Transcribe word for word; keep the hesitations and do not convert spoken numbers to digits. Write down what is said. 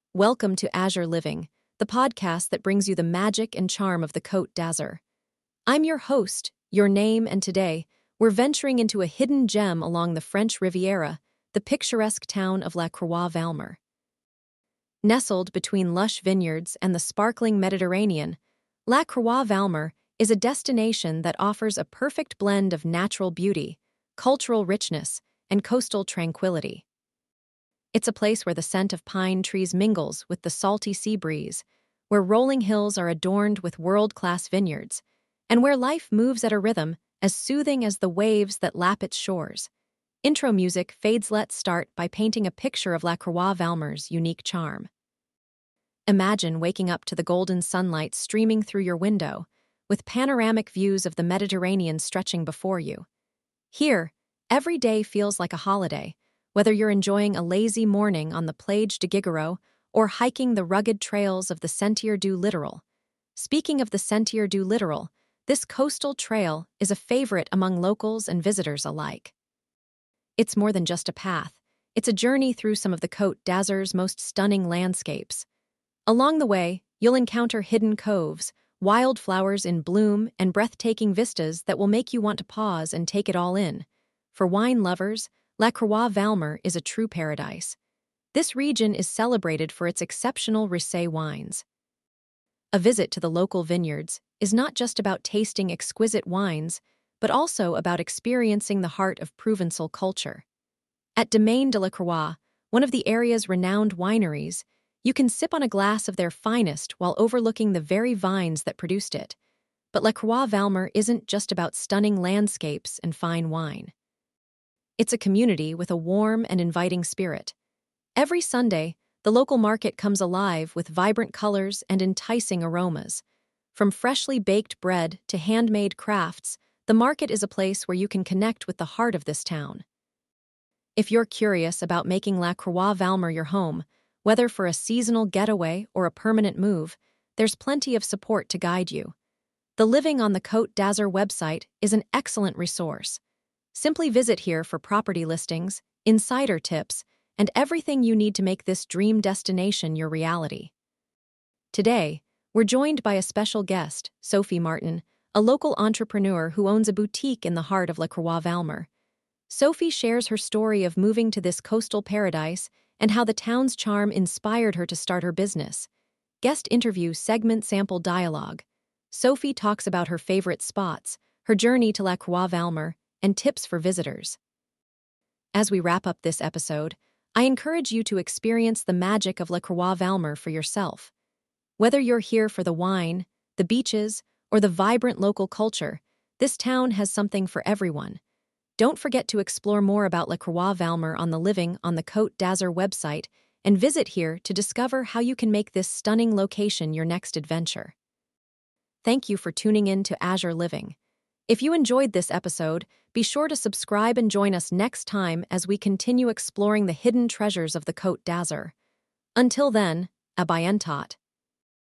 Welcome to Azure Living, the podcast that brings you the magic and charm of the Côte d'Azur. I'm your host, Your Name, and today, we're venturing into a hidden gem along the French Riviera, the picturesque town of La Croix-Valmer. Nestled between lush vineyards and the sparkling Mediterranean, La Croix-Valmer is a destination that offers a perfect blend of natural beauty, cultural richness, and coastal tranquility. It's a place where the scent of pine trees mingles with the salty sea breeze, where rolling hills are adorned with world-class vineyards, and where life moves at a rhythm as soothing as the waves that lap its shores. Intro music fades. Let's start by painting a picture of La Croix-Valmer's unique charm. Imagine waking up to the golden sunlight streaming through your window, with panoramic views of the Mediterranean stretching before you. Here, every day feels like a holiday, whether you're enjoying a lazy morning on the Plage de Giguereau or hiking the rugged trails of the Sentier du Littoral. Speaking of the Sentier du Littoral, this coastal trail is a favorite among locals and visitors alike. It's more than just a path. It's a journey through some of the Côte d'Azur's most stunning landscapes. Along the way, you'll encounter hidden coves, wildflowers in bloom, and breathtaking vistas that will make you want to pause and take it all in. For wine lovers, La Croix-Valmer is a true paradise. This region is celebrated for its exceptional Rosé wines. A visit to the local vineyards is not just about tasting exquisite wines, but also about experiencing the heart of Provençal culture. At Domaine de la Croix, one of the area's renowned wineries, you can sip on a glass of their finest while overlooking the very vines that produced it. But La Croix-Valmer isn't just about stunning landscapes and fine wine. It's a community with a warm and inviting spirit. Every Sunday, the local market comes alive with vibrant colors and enticing aromas. From freshly baked bread to handmade crafts, the market is a place where you can connect with the heart of this town. If you're curious about making La Croix-Valmer your home, whether for a seasonal getaway or a permanent move, there's plenty of support to guide you. The Living on the Côte d'Azur website is an excellent resource. Simply visit here for property listings, insider tips, and everything you need to make this dream destination your reality. Today, we're joined by a special guest, Sophie Martin, a local entrepreneur who owns a boutique in the heart of La Croix-Valmer. Sophie shares her story of moving to this coastal paradise and how the town's charm inspired her to start her business. Guest interview segment sample dialogue. Sophie talks about her favorite spots, her journey to La Croix-Valmer, and tips for visitors. As we wrap up this episode, I encourage you to experience the magic of La Croix-Valmer for yourself. Whether you're here for the wine, the beaches, or the vibrant local culture, this town has something for everyone. Don't forget to explore more about La Croix-Valmer on the Living on the Côte d'Azur website and visit here to discover how you can make this stunning location your next adventure. Thank you for tuning in to Azure Living. If you enjoyed this episode, be sure to subscribe and join us next time as we continue exploring the hidden treasures of the Côte d'Azur. Until then, à bientôt.